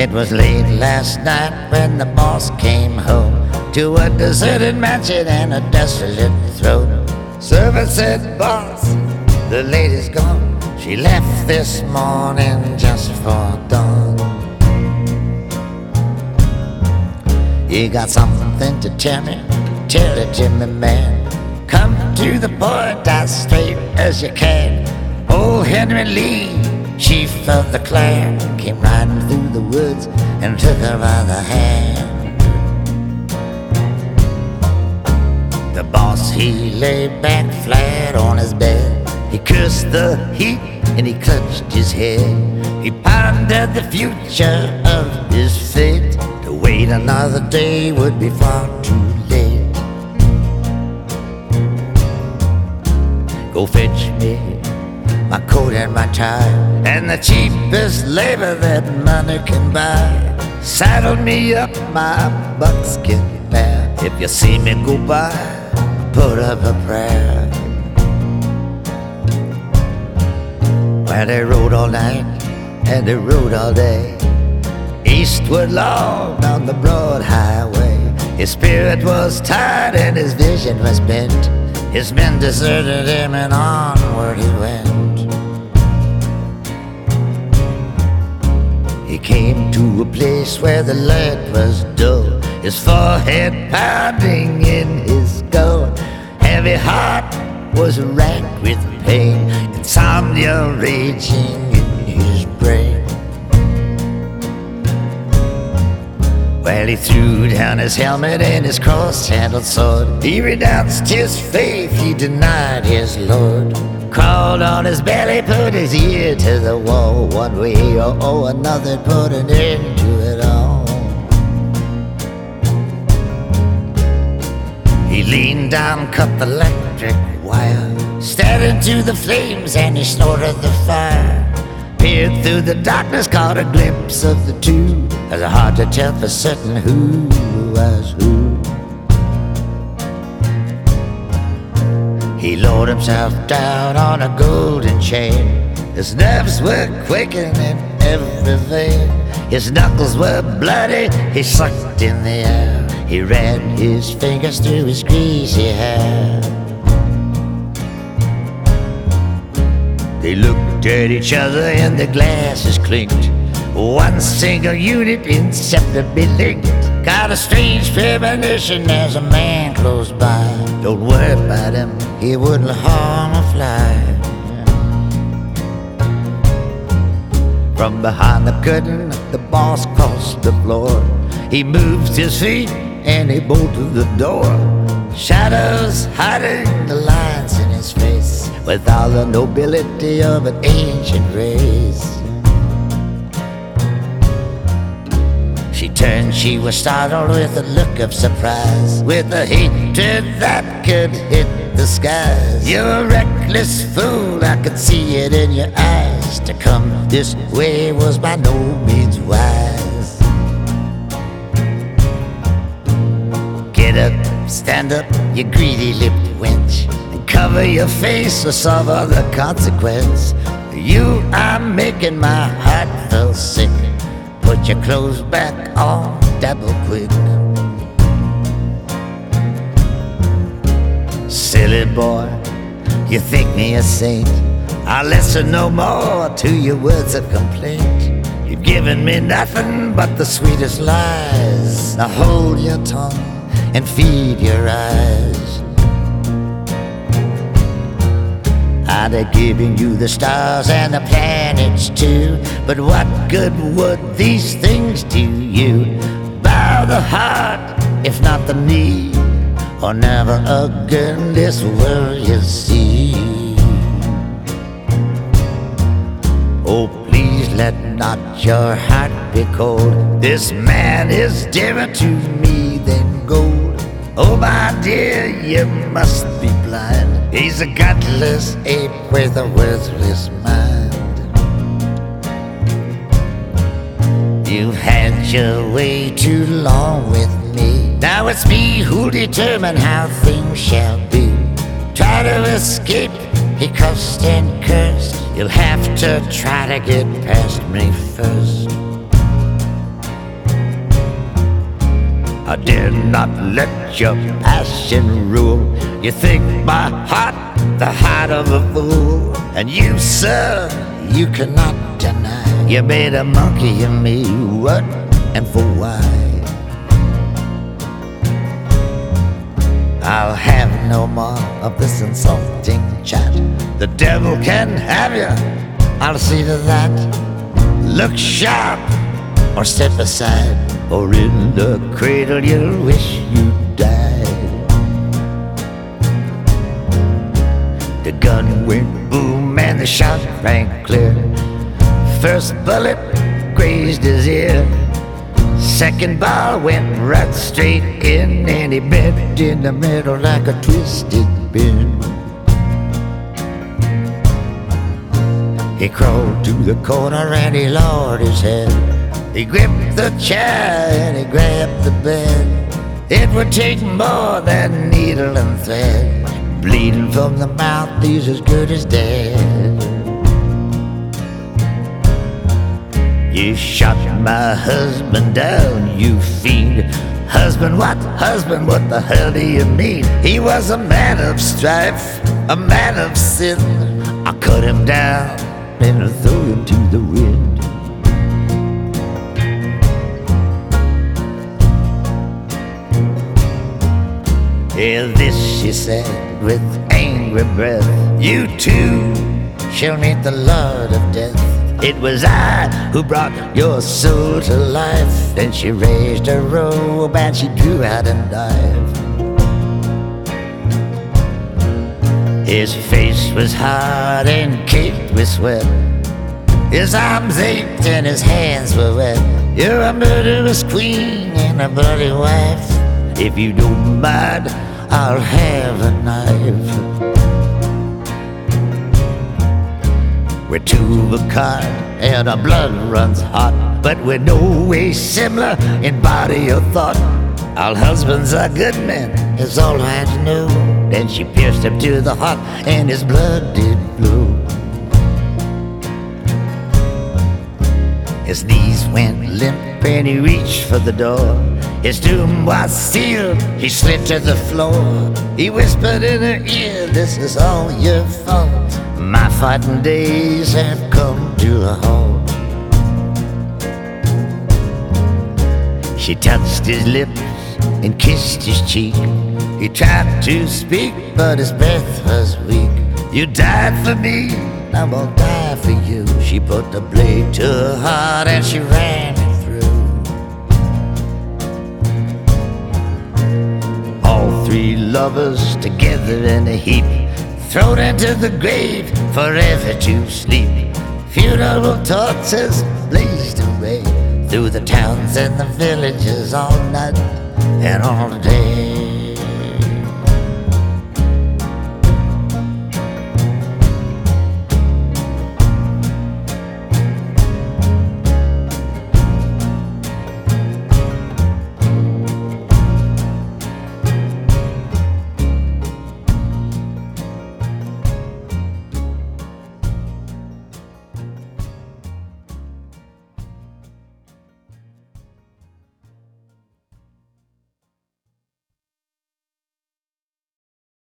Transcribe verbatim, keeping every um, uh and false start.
It was late last night when the boss came home to a deserted mansion and a desolate throne. Servant said, "Boss, the lady's gone. She left this morning just for dawn." "You got something to tell me? Tell it to me, man. Come to the point as straight as you can." Old Henry Lee, chief of the clan, came riding through the woods and took her by the hand. The boss, he lay back flat on his bed. He cursed the heat and he clutched his head. He pondered the future of his fate. To wait another day would be far too late. "Go fetch me my coat and my tie, and the cheapest labor that money can buy. Saddle me up my buckskin mare. If you see me go by, put up a prayer." Well, they rode all night and they rode all day, eastward long on the broad highway. His spirit was tired and his vision was bent. His men deserted him and onward he went. He came to a place where the light was dull, his forehead pounding in his skull. Heavy heart was racked with pain, insomnia raging in his brain. Well, he threw down his helmet and his cross-handled sword. He renounced his faith, he denied his Lord. Crawled on his belly, put his ear to the wall. One way or oh, another, put an end to it all. He leaned down, cut the electric wire, stared into the flames and he snorted the fire. Peered through the darkness, caught a glimpse of the two. It's hard to tell for certain who was who. He lowered himself down on a golden chain. His nerves were quaking in every vein. His knuckles were bloody, he sucked in the air. He ran his fingers through his greasy hair. They looked at each other and the glasses clinked. One single unit inseparably linked. Got a strange premonition, there's a man close by. Don't worry about him, he wouldn't harm a fly. From behind the curtain, the boss crossed the floor. He moved his feet and he bolted the door. Shadows hiding the lines in his face, with all the nobility of an ancient race. She turned, she was startled with a look of surprise, with a hatred that could hit the skies. You're a reckless fool, I could see it in your eyes. To come this way was by no means wise. Get up, stand up, you greedy-lipped wench, and cover your face or suffer the consequence. You are making my heart feel sick. Put your clothes back on, double quick. Silly boy, you think me a saint. I'll listen no more to your words of complaint. You've given me nothing but the sweetest lies. Now hold your tongue and feed your eyes. I'd have given you the stars and the planets too, but what good would these things do you? Bow the heart, if not the knee, or never again this world you'll see. Oh, please let not your heart be cold. This man is dearer to me than gold. Oh, my dear, you must be blind. He's a gutless ape with a worthless mind. You've had your way too long with me. Now it's me who'll determine how things shall be. Try to escape, he cussed and cursed. You'll have to try to get past me first. I dare not let your passion rule. You think my heart the heart of a fool, and you, sir, you cannot deny you made a monkey of me. What and for why? I'll have no more of this insulting chat. The devil can have you, I'll see to that. Look sharp or step aside, or in the cradle you'll wish you died. The gun went boom and the shot rang clear. First bullet grazed his ear, second ball went right straight in, and he bent in the middle like a twisted pin. He crawled to the corner and he lowered his head. He gripped the chair and he grabbed the bed. It would take more than needle and thread. Bleeding from the mouth, he's as good as dead. You shot my husband down, you fiend. Husband, what? Husband, what the hell do you mean? He was a man of strife, a man of sin. I cut him down and threw him to the wind. Yeah, this she said with angry breath. You too shall meet the Lord of Death. It was I who brought your soul to life. Then she raised her robe and she drew out a knife. His face was hard and caked with sweat. His arms ached and his hands were wet. You're a murderous queen and a bloody wife. If you don't mind, I'll have a knife. We're two of a kind and our blood runs hot, but we're no way similar in body or thought. All husbands are good men, is all I know. Then she pierced him to the heart and his blood did flow. His knees went limp and he reached for the door. His doom was sealed, he slid to the floor. He whispered in her ear, this is all your fault. My fighting days have come to a halt. She touched his lips and kissed his cheek. He tried to speak, but his breath was weak. You died for me, I will die for you. She put the blade to her heart and she ran it through. All three lovers together in a heap, thrown into the grave forever to sleep. Funeral torches blazed away through the towns and the villages all night and all day.